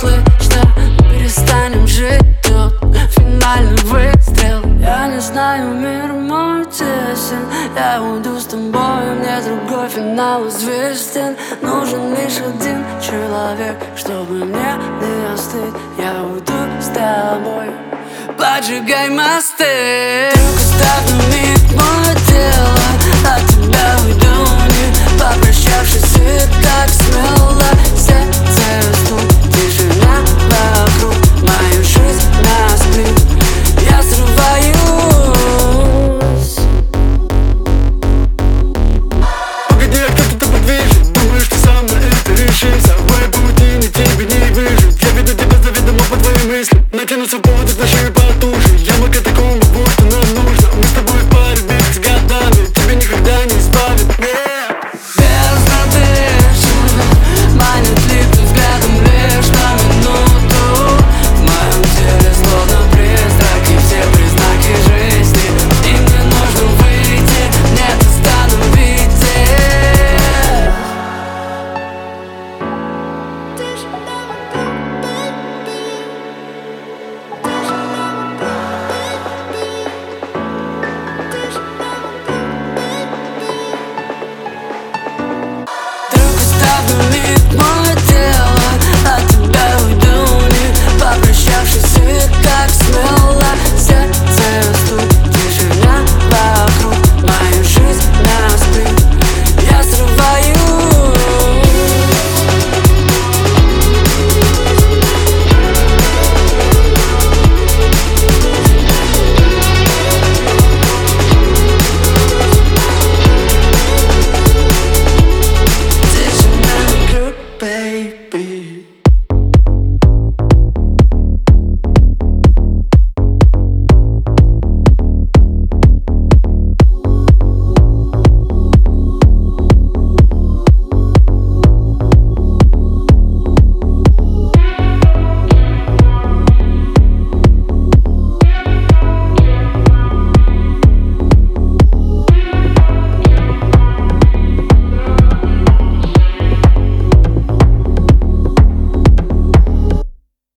слышно, перестанем жить. Тут финальный выстрел. Я не знаю, мир мой тесен. Я уйду с тобой, мне другой финал известен. Нужен лишь один человек, чтобы мне не остыть. Я уйду с тобой, поджигай мосты. Только оставь на миг мое тело, от тебя уйду, не попрощавшись и так смело. Сердце стук, тишина вокруг, мою жизнь на сплит. Я срываюсь. Погоди, я кто-то подвижен. Думаешь, ты сам на это решишь. Собой паутине тебе не выжить. Я веду тебя заведомо по твоим мыслям. Натянутся поводы на шею потуже. Я мог о таком, будто нам нужен.